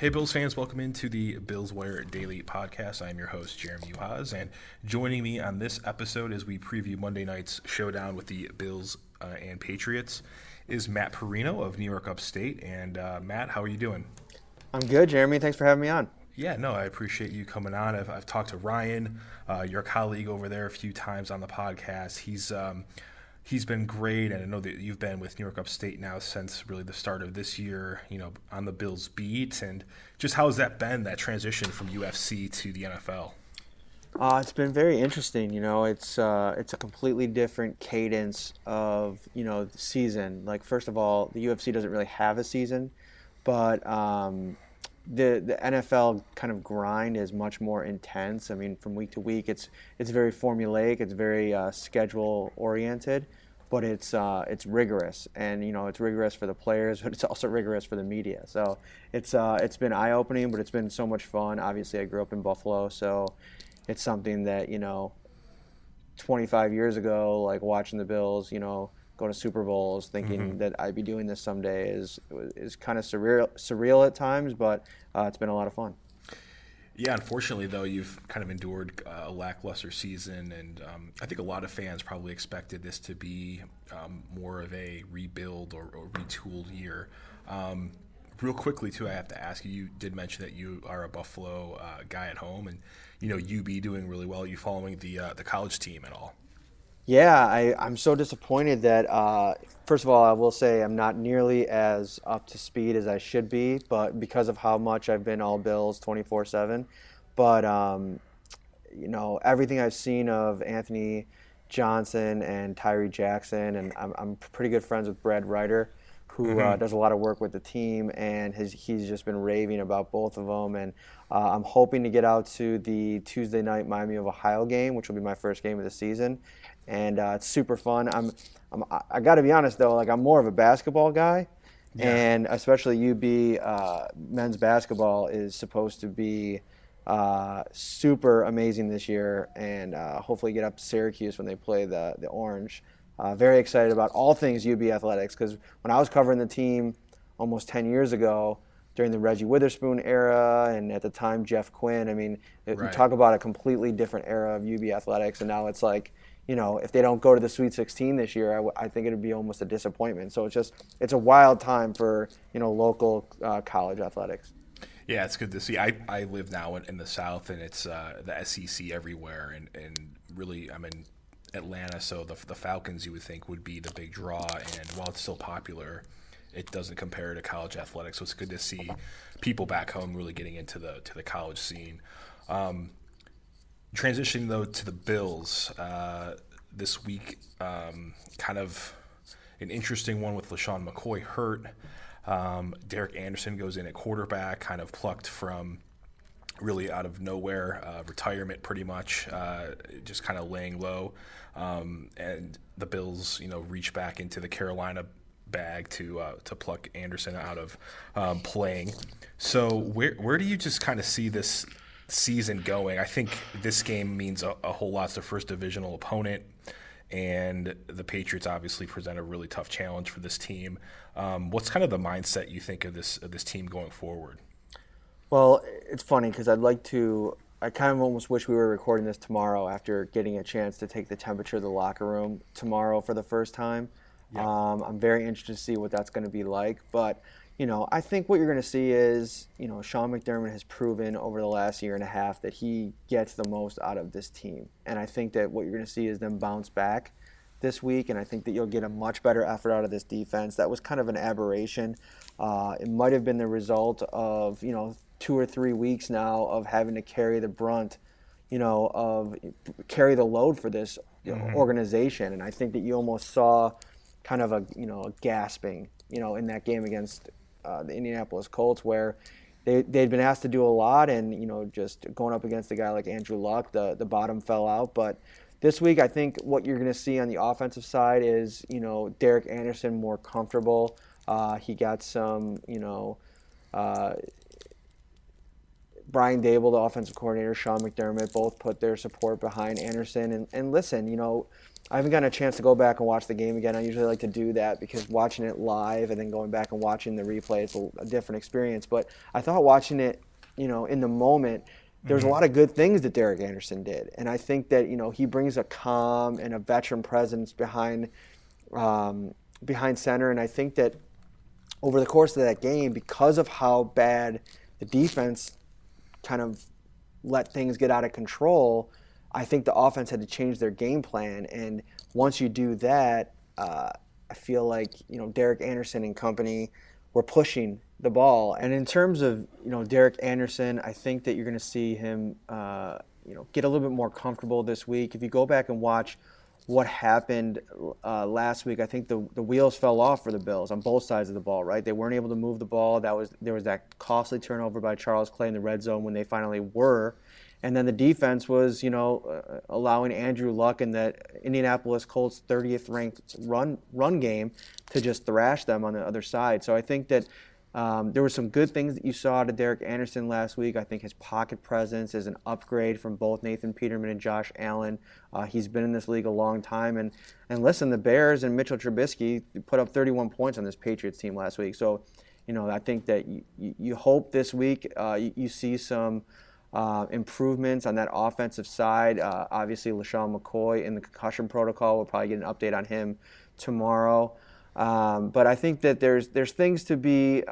Hey, Bills fans, welcome into the Bills Wire Daily Podcast. I'm your host, Jeremy Uhas, and joining me on this episode as we preview Monday night's showdown with the Bills and Patriots is Matt Perino of New York Upstate. And Matt, how are you doing? I'm good, Jeremy. Thanks for having me on. Yeah, no, I appreciate you coming on. I've talked to Ryan, your colleague over there, a few times on the podcast. He's been great, and I know that you've been with New York Upstate now since really the start of this year, on the Bills beat. And just how has that been, that transition from UFC to the NFL? It's been very interesting. It's a completely different cadence of the season. Like, first of all, the UFC doesn't really have a season, but the NFL kind of grind is much more intense. I mean, from week to week, it's very formulaic. It's very schedule oriented, but it's rigorous, and it's rigorous for the players, but it's also rigorous for the media. So it's been eye opening, but it's been so much fun. Obviously, I grew up in Buffalo, so it's something that 25 years ago, like watching the Bills, going to Super Bowls, thinking that I'd be doing this someday is kind of surreal at times, but it's been a lot of fun. Yeah, unfortunately, though, you've kind of endured a lackluster season, and I think a lot of fans probably expected this to be more of a rebuild or retooled year. Real quickly, too, I have to ask you, you did mention that you are a Buffalo guy at home, and, UB doing really well. Are you following the college team at all? Yeah, I'm so disappointed that, first of all, I will say I'm not nearly as up to speed as I should be, but because of how much I've been all Bills 24/7. But, everything I've seen of Anthony Johnson and Tyree Jackson, and I'm pretty good friends with Brad Ryder, who does a lot of work with the team, and he's just been raving about both of them. And I'm hoping to get out to the Tuesday night Miami of Ohio game, which will be my first game of the season. And it's super fun. I got to be honest though, like I'm more of a basketball guy, and especially UB men's basketball is supposed to be super amazing this year, and hopefully get up to Syracuse when they play the Orange. Very excited about all things UB athletics, because when I was covering the team almost 10 years ago during the Reggie Witherspoon era, and at the time Jeff Quinn, I mean, you talk about a completely different era of UB athletics, and now it's like, if they don't go to the Sweet 16 this year, I think it would be almost a disappointment. So it's a wild time for, local college athletics. Yeah, it's good to see. I live now in the South, and it's the SEC everywhere, and really I'm in Atlanta, so the Falcons you would think would be the big draw, and while it's still popular, it doesn't compare to college athletics. So it's good to see people back home really getting into the college scene. Transitioning, though, to the Bills, this week, kind of an interesting one with LaShawn McCoy hurt. Derek Anderson goes in at quarterback, kind of plucked from really out of nowhere, retirement pretty much, just kind of laying low. And the Bills, reach back into the Carolina bag to pluck Anderson out of playing. So where do you just kind of see this season going? I think this game means a whole lot. It's the first divisional opponent, and the Patriots obviously present a really tough challenge for this team. What's kind of the mindset you think of this team going forward? Well, it's funny because I kind of almost wish we were recording this tomorrow after getting a chance to take the temperature of the locker room tomorrow for the first time. Yeah. I'm very interested to see what that's going to be like, but I think what you're going to see is, Sean McDermott has proven over the last year and a half that he gets the most out of this team. And I think that what you're going to see is them bounce back this week, and I think that you'll get a much better effort out of this defense. That was kind of an aberration. It might have been the result of, 2 or 3 weeks now of having to carry the brunt, of carry the load for this organization. And I think that you almost saw kind of a gasping, in that game against the Indianapolis Colts, where they'd been asked to do a lot, and just going up against a guy like Andrew Luck, the bottom fell out. But this week, I think what you're going to see on the offensive side is Derek Anderson more comfortable. He got some Brian Dable, the offensive coordinator, Sean McDermott, both put their support behind Anderson. And listen, I haven't gotten a chance to go back and watch the game again. I usually like to do that because watching it live and then going back and watching the replay is a different experience. But I thought watching it, in the moment, there's a lot of good things that Derek Anderson did. And I think that, he brings a calm and a veteran presence behind center. And I think that over the course of that game, because of how bad the defense kind of let things get out of control, I think the offense had to change their game plan. And once you do that, I feel like, Derek Anderson and company were pushing the ball. And in terms of, Derek Anderson, I think that you're going to see him, get a little bit more comfortable this week. If you go back and watch what happened last week, I think the wheels fell off for the Bills on both sides of the ball, right? They weren't able to move the ball. There was that costly turnover by Charles Clay in the red zone when they finally were. And then the defense was, allowing Andrew Luck and that Indianapolis Colts 30th ranked run game to just thrash them on the other side. So I think that there were some good things that you saw out of Derek Anderson last week. I think his pocket presence is an upgrade from both Nathan Peterman and Josh Allen. He's been in this league a long time. And listen, the Bears and Mitchell Trubisky put up 31 points on this Patriots team last week. So, I think that you hope this week you see some improvements on that offensive side. Obviously, LaShawn McCoy in the concussion protocol. We'll probably get an update on him tomorrow. But I think that there's things to be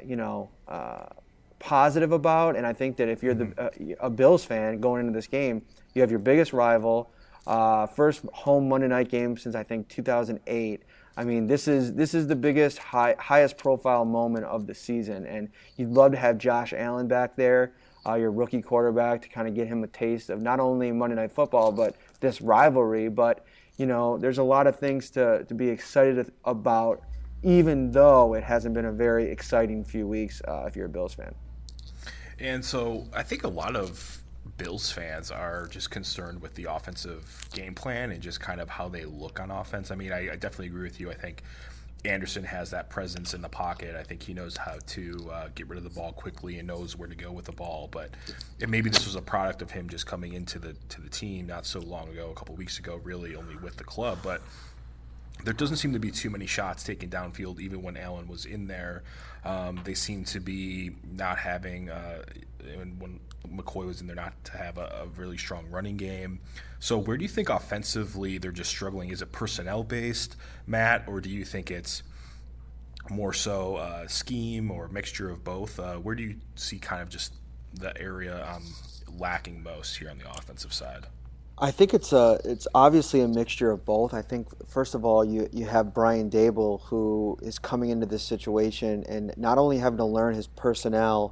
positive about, and I think that if you're a Bills fan going into this game, you have your biggest rival, first home Monday night game since I think 2008. I mean, this is the biggest, highest profile moment of the season, and you'd love to have Josh Allen back there, your rookie quarterback, to kind of get him a taste of not only Monday Night Football but this rivalry. But there's a lot of things to be excited about, even though it hasn't been a very exciting few weeks if you're a Bills fan. And so I think a lot of Bills fans are just concerned with the offensive game plan and just kind of how they look on offense. I mean, I definitely agree with you. I think Anderson has that presence in the pocket. I think he knows how to get rid of the ball quickly and knows where to go with the ball. But maybe this was a product of him just coming into the team not so long ago, a couple weeks ago, really only with the club. But there doesn't seem to be too many shots taken downfield, even when Allen was in there. They seem to be not having, when McCoy was in there, not to have a really strong running game. So where do you think offensively they're just struggling? Is it personnel-based, Matt, or do you think it's more so scheme or mixture of both? Where do you see kind of just the area lacking most here on the offensive side? I think it's obviously a mixture of both. I think, first of all, you have Brian Dable, who is coming into this situation and not only having to learn his personnel,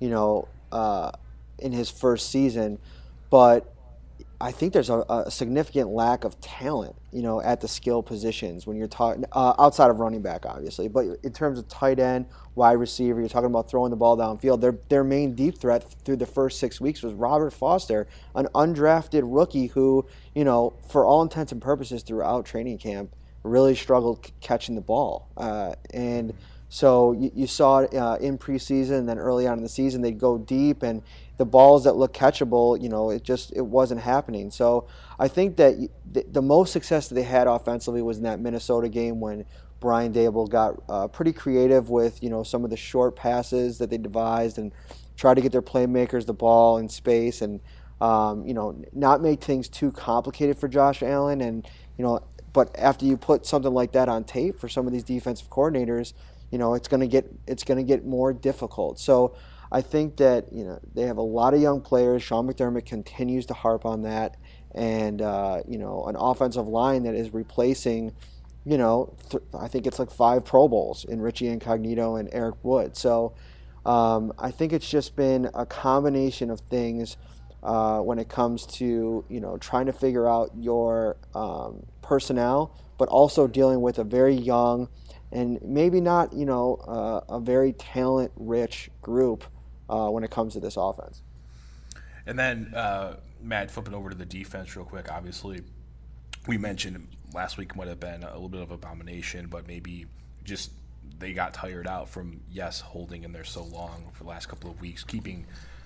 in his first season, but I think there's a significant lack of talent, at the skill positions when you're talking outside of running back, obviously. But in terms of tight end, wide receiver, you're talking about throwing the ball downfield. Their main deep threat through the first 6 weeks was Robert Foster, an undrafted rookie who, for all intents and purposes throughout training camp, really struggled catching the ball. And so you saw it in preseason, and then early on in the season they'd go deep, and the balls that look catchable, it wasn't happening. So I think that the most success that they had offensively was in that Minnesota game when Brian Dable got pretty creative with some of the short passes that they devised and tried to get their playmakers the ball in space and not make things too complicated for Josh Allen. And but after you put something like that on tape for some of these defensive coordinators, it's going to get more difficult. So I think that they have a lot of young players. Sean McDermott continues to harp on that, and an offensive line that is replacing, I think it's like 5 Pro Bowls in Richie Incognito and Eric Wood. So I think it's just been a combination of things when it comes to trying to figure out your personnel, but also dealing with a very young and maybe not a very talent-rich group when it comes to this offense. And then, Matt, flipping over to the defense real quick, obviously we mentioned last week might have been a little bit of abomination, but maybe just they got tired out from, holding in there so long for the last couple of weeks, keeping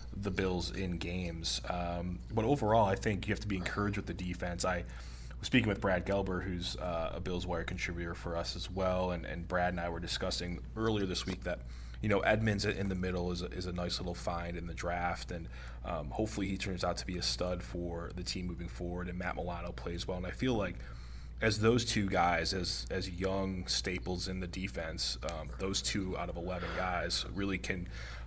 the Bills in games. But overall, I think you have to be encouraged with the defense. I was speaking with Brad Gelber, who's a Bills Wire contributor for us as well, and Brad and I were discussing earlier this week that Edmonds in the middle is a nice little find in the draft, and hopefully he turns out to be a stud for the team moving forward, and Matt Milano plays well. And I feel like as those two guys, as young staples in the defense, those 2 out of 11 guys really can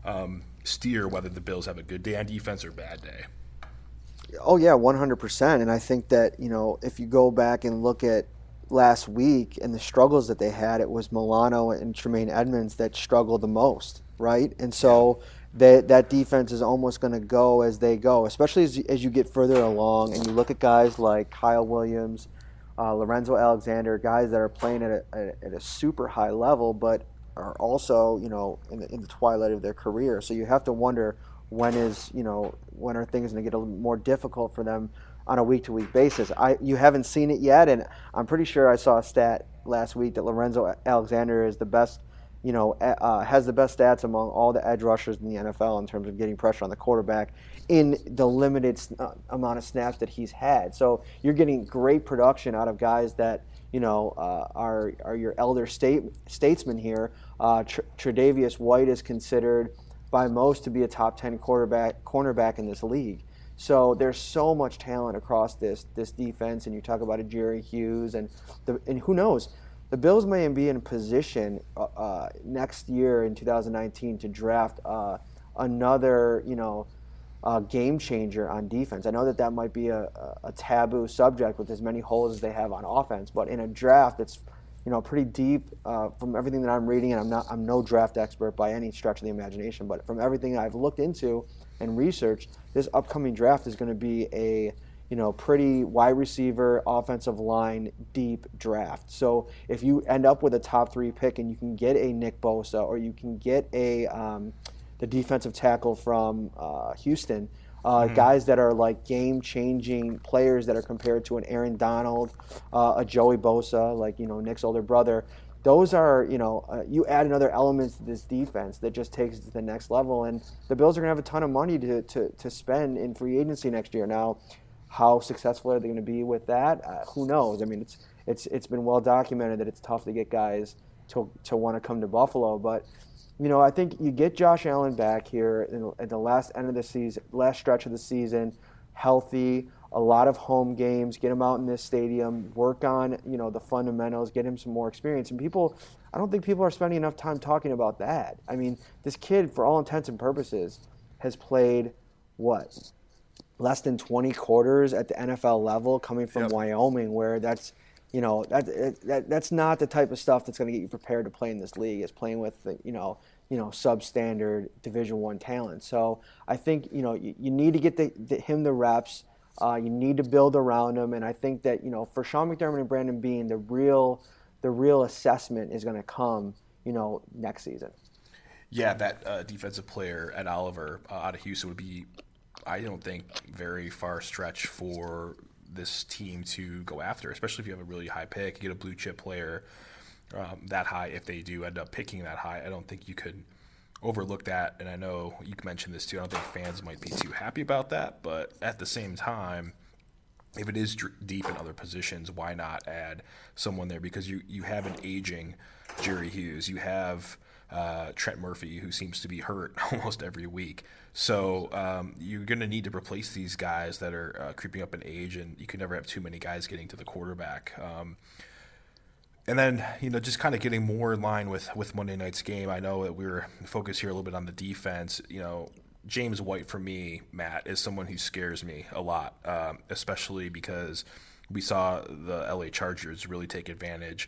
steer whether the Bills have a good day on defense or bad day. Oh, yeah, 100%. And I think that, if you go back and look at last week and the struggles that they had, it was Milano and Tremaine Edmonds that struggled the most, right? And so that defense is almost going to go as they go, especially as you get further along and you look at guys like Kyle Williams, Lorenzo Alexander, guys that are playing at a super high level, but are also, in the twilight of their career. So you have to wonder when are things going to get a little more difficult for them on a week-to-week basis. You haven't seen it yet, and I'm pretty sure I saw a stat last week that Lorenzo Alexander is the best, has the best stats among all the edge rushers in the NFL in terms of getting pressure on the quarterback in the limited amount of snaps that he's had. So you're getting great production out of guys that are your elder statesmen here. Tre'Davious White is considered by most to be a top 10 cornerback in this league. So there's so much talent across this defense, and you talk about a Jerry Hughes, and who knows, the Bills may be in position next year in 2019 to draft another game changer on defense. I know that might be a taboo subject with as many holes as they have on offense, but in a draft that's pretty deep from everything that I'm reading, and I'm no draft expert by any stretch of the imagination, but from everything I've looked into and researched, this upcoming draft is going to be a pretty wide receiver, offensive line, deep draft. So if you end up with a top 3 pick and you can get a Nick Bosa, or you can get the defensive tackle from Houston, guys that are like game-changing players that are compared to an Aaron Donald, a Joey Bosa, like Nick's older brother. Those are, you add another element to this defense that just takes it to the next level, and the Bills are going to have a ton of money to spend in free agency next year. Now, how successful are they going to be with that? Who knows? I mean, it's been well documented that it's tough to get guys to want to come to Buffalo, but I think you get Josh Allen back here at the last stretch of the season, healthy, a lot of home games, get him out in this stadium, work on, the fundamentals, get him some more experience. And I don't think people are spending enough time talking about that. I mean, this kid, for all intents and purposes, has played, less than 20 quarters at the NFL level, coming from Wyoming, where that's not the type of stuff that's going to get you prepared to play in this league. It's playing with substandard Division I talent. So I think you need to get him the reps. You need to build around him, and I think that for Sean McDermott and Brandon Beane, the real assessment is going to come next season. Yeah, that defensive player at Oliver out of Houston would be, I don't think, very far stretch for this team to go after, especially if you have a really high pick. You get a blue chip player that high. If they do end up picking that high, I don't think you could overlook that. And I know you mentioned this too. I don't think fans might be too happy about that, but at the same time, if it is deep in other positions, why not add someone there? Because you have an aging Jerry Hughes. You have Trent Murphy, who seems to be hurt almost every week. So you're going to need to replace these guys that are creeping up in age, and you can never have too many guys getting to the quarterback. And then, just kind of getting more in line with Monday night's game. I know that we were focused here a little bit on the defense. James White, for me, Matt, is someone who scares me a lot, especially because we saw the LA Chargers really take advantage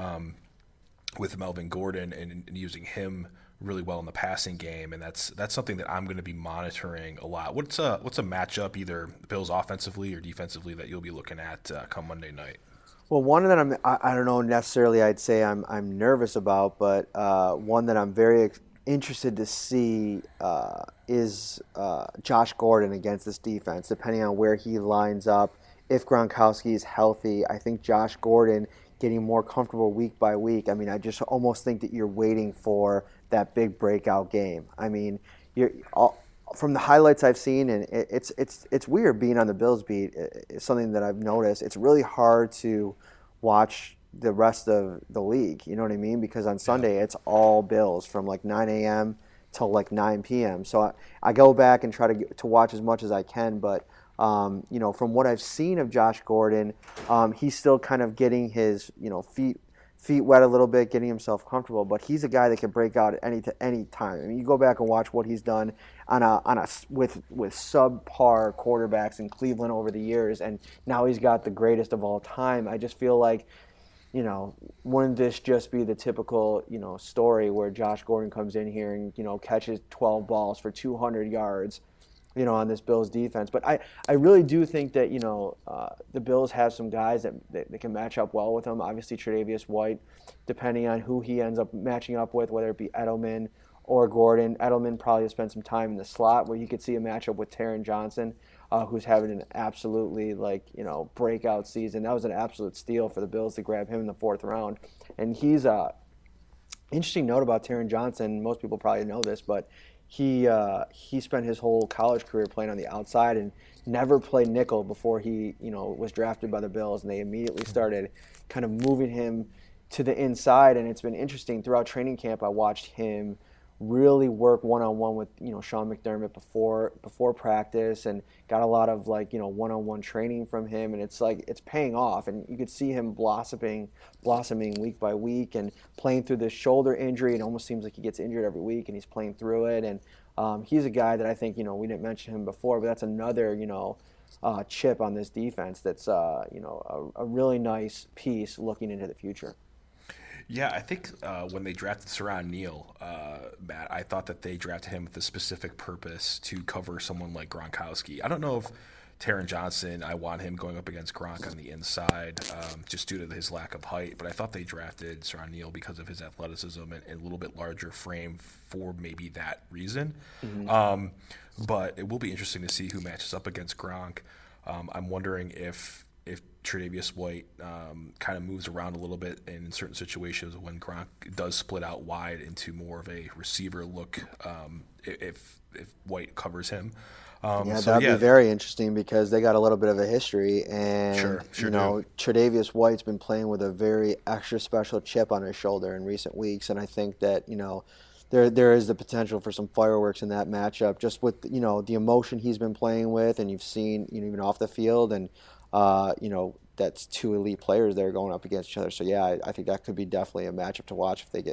with Melvin Gordon and using him really well in the passing game, and that's something that I'm going to be monitoring a lot. What's a matchup, either the Bills offensively or defensively, that you'll be looking at come Monday night? Well, one that I don't know necessarily I'd say I'm nervous about, but one that I'm very interested to see is Josh Gordon against this defense, depending on where he lines up. If Gronkowski is healthy, I think Josh Gordon getting more comfortable week by week. I mean, I just almost think that you're waiting for that big breakout game. I mean, from the highlights I've seen, and it's weird being on the Bills beat. It's something that I've noticed. It's really hard to watch the rest of the league. You know what I mean? Because on Sunday it's all Bills from like 9 a.m. till like 9 p.m. So I go back and try to watch as much as I can, but from what I've seen of Josh Gordon, he's still kind of getting his feet wet a little bit, getting himself comfortable. But he's a guy that can break out at any time. I mean, you go back and watch what he's done with subpar quarterbacks in Cleveland over the years, and now he's got the greatest of all time. I just feel like, wouldn't this just be the typical, story where Josh Gordon comes in here and, catches 12 balls for 200 yards, on this Bills defense. But I really do think that, the Bills have some guys that can match up well with him. Obviously, Tre'Davious White, depending on who he ends up matching up with, whether it be Edelman or Gordon. Edelman probably has spent some time in the slot where you could see a matchup with Taron Johnson, who's having an absolutely breakout season. That was an absolute steal for the Bills to grab him in the 4th round. And he's interesting note about Taron Johnson. Most people probably know this, but he spent his whole college career playing on the outside and never played nickel before he was drafted by the Bills, and they immediately started kind of moving him to the inside. And it's been interesting throughout training camp. I watched him really work one-on-one with Sean McDermott before practice, and got a lot of one-on-one training from him, and it's paying off, and you could see him blossoming week by week and playing through this shoulder injury. It almost seems like he gets injured every week, and he's playing through it. And he's a guy that I think we didn't mention him before, but that's another chip on this defense that's a really nice piece looking into the future. Yeah, I think when they drafted Siran Neal, Matt, I thought that they drafted him with a specific purpose to cover someone like Gronkowski. I don't know if Taron Johnson, I want him going up against Gronk on the inside just due to his lack of height, but I thought they drafted Siran Neal because of his athleticism and a little bit larger frame for maybe that reason. Mm-hmm. But it will be interesting to see who matches up against Gronk. I'm wondering if Tre'Davious White kind of moves around a little bit in certain situations when Gronk does split out wide into more of a receiver look if White covers him. That'd be very interesting because they got a little bit of a history, and sure Tre'Davious White's been playing with a very extra special chip on his shoulder in recent weeks, and I think that there is the potential for some fireworks in that matchup, just with the emotion he's been playing with, and you've seen even off the field, and that's 2 elite players that are going up against each other. So yeah, I think that could be definitely a matchup to watch if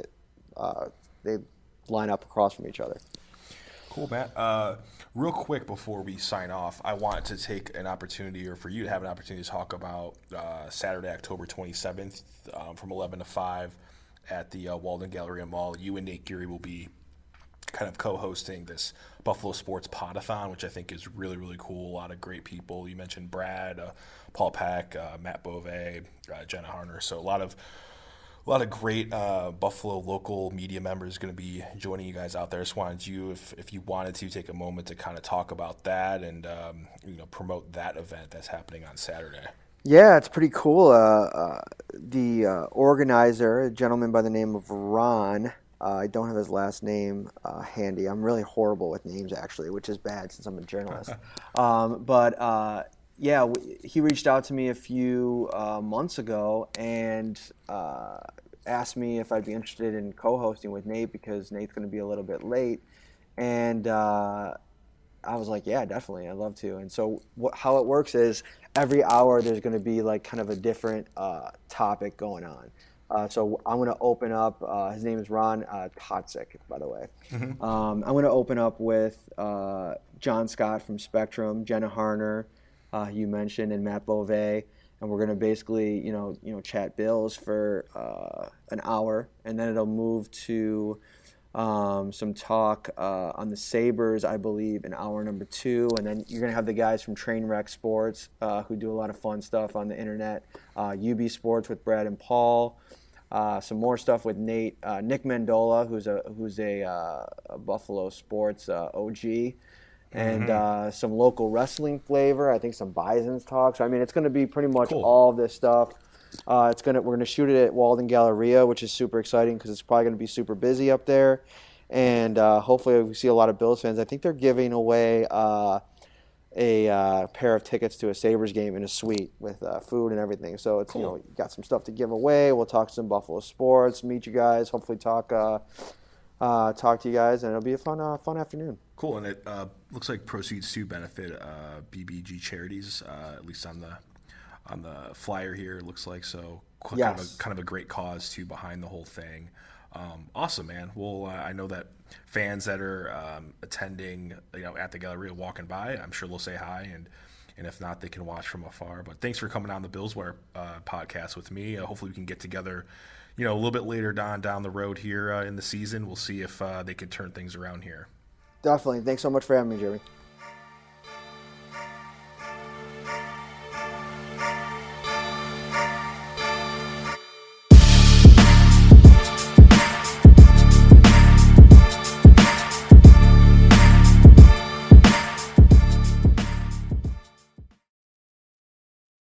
they line up across from each other. Cool, Matt. Real quick before we sign off, I want to take an opportunity, or for you to have an opportunity to talk about Saturday, October 27th from 11 to 5 at the Walden Galleria Mall. You and Nate Geary will be kind of co-hosting this Buffalo Sports Podathon, which I think is really, really cool. A lot of great people. You mentioned Brad, Paul Peck, Matt Bove, Jenna Harner. So a lot of great Buffalo local media members going to be joining you guys out there. Just wanted you, if you wanted to, take a moment to kind of talk about that and promote that event that's happening on Saturday. Yeah, it's pretty cool. The organizer, a gentleman by the name of Ron, I don't have his last name handy. I'm really horrible with names, actually, which is bad since I'm a journalist. He reached out to me a few months ago and asked me if I'd be interested in co-hosting with Nate because Nate's going to be a little bit late. And I was like, yeah, definitely. I'd love to. And so how it works is every hour there's going to be kind of a different topic going on. So I'm going to open up, his name is Ron Potzik, by the way. Mm-hmm. I'm going to open up with John Scott from Spectrum, Jenna Harner, you mentioned, and Matt Bove. And we're going to basically, chat Bills for an hour. And then it'll move to some talk on the Sabres, I believe, in hour number 2. And then you're going to have the guys from Trainwreck Sports who do a lot of fun stuff on the internet. UB Sports with Brad and Paul. Some more stuff with Nate, Nick Mendola, who's a Buffalo Sports OG, and some local wrestling flavor. I think some Bison's talk. So I mean, it's going to be pretty much all of this stuff. We're going to shoot it at Walden Galleria, which is super exciting because it's probably going to be super busy up there. and hopefully we see a lot of Bills fans. I think they're giving away a pair of tickets to a Sabres game in a suite with food and everything. So it's Cool. you got some stuff to give away. We'll talk some Buffalo sports, meet you guys, hopefully talk to you guys, and it'll be a fun afternoon. Cool, and it looks like proceeds to benefit BBG charities, at least on the flyer here. It looks like so. Yes. Kind of a great cause too behind the whole thing. Awesome, man. Well, I know that fans that are attending, at the Galleria, walking by, I'm sure they'll say hi, and if not, they can watch from afar. But thanks for coming on the Bills Wire podcast with me. Hopefully, we can get together, a little bit later down the road here in the season. We'll see if they can turn things around here. Definitely. Thanks so much for having me, Jeremy.